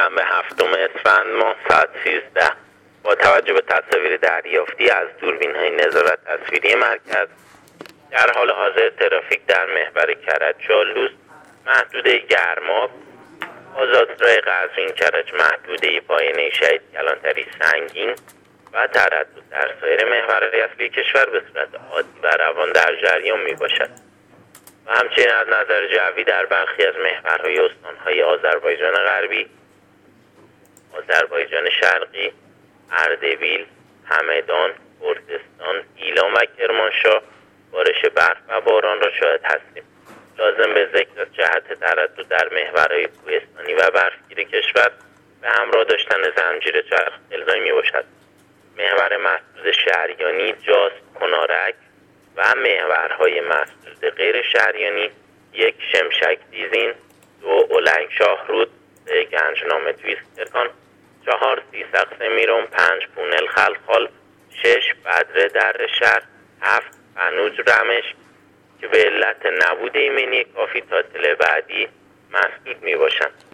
شنبه 7 اسفند ماه ساعت 13 با توجه به تصاویر دریافتی از دوربین‌های نظارت تصویری مرکز در حال حاضر ترافیک در محور کرج چالوس محدوده گرماب، آزادراه قزوین کرج محدوده پایانه شهید کلانتری سنگین و تردد در سایر محورهای اصلی کشور به صورت عادی و روان در جریان می باشد و همچنین از نظر جوی در برخی از محورهای استانهای آذربایجان غربی، آذربایجان شرقی، اردبیل، همدان، کردستان، گیلان و کرمانشاه بارش برف و باران را شاهد هستیم. لازم به ذکر از جهت تردد در محورهای کوهستانی و برفگیر کشور به همراه داشتن زنجیر چرخ الزامی می باشد. محور مسدود شهریانی، جاس، کنارک و محورهای مسدود غیر شهریانی 1 شمشک دیزین، 2 اولنگ شاهرود، 3 گنجنامه تویسترکان، 4 سیسق میرون، 5 پونل خلخال، 6 بدره در شهر، 7 فنوج رمش که به علت نبود ایمنی کافی تا تل بعدی مسدود می باشند.